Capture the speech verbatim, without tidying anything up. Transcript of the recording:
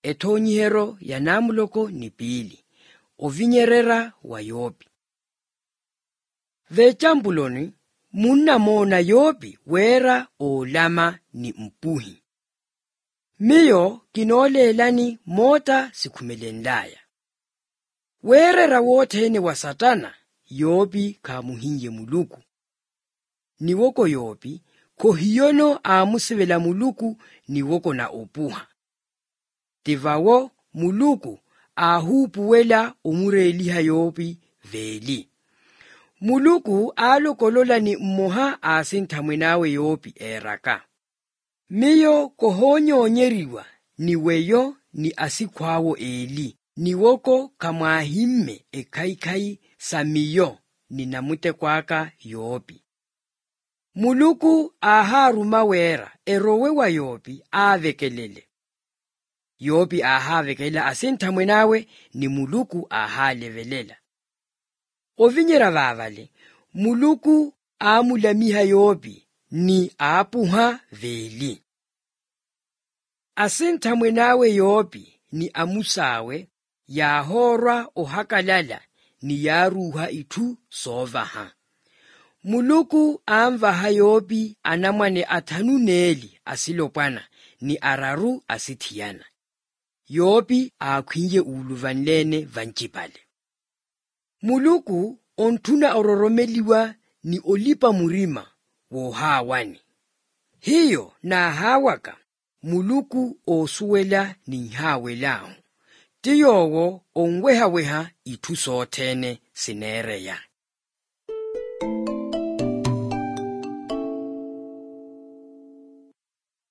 etonyihero ya namuloko ni pili, ovinyerera wa Yobi. Vechambuloni, muna mona Yobi wera olama ni mpuhi. Miyo kinolelani mota sikhumelenlaya. Werera wothene wa Satana, Yobi kamuhinye muluku. Niwoko Yobi, kohiyono amusivela muluku niwoko na opuha. Tivawo muluku ahupuwela omureliha Yobi veli. Muluku alokolola ni mmoha asinthamwe nawe Yobi eraka. Miyo kohonyonyeriwa ni weyo ni asikhwawo eli. Niwoko kamwahimme ekhaikhai samiyo ni namute kwaka Yobi. Muluku aharuma wera erowe wa Yobi avekelele. Yobi ahavekela asinthamwe nawe ni muluku ahalevelela. Ovinyera vavale, muluku amulamiha Yobi ni apuha veli. Asinthamwe nawe Yobi ni amusawe, yahorwa ohakalala ni yaruha itu sovaha. Muluku amvaha Yobi anamwane athanuneli asilopana ni araru asithiyana. Yobi akhwinye uluvanlene vanchipale. Muluku ontuna ororomeliwa ni olipa murima wo hawani. Hiyo na hawaka muluku osuwela ni hawelao. Tiyowo onweha weha itu sothene sinereya.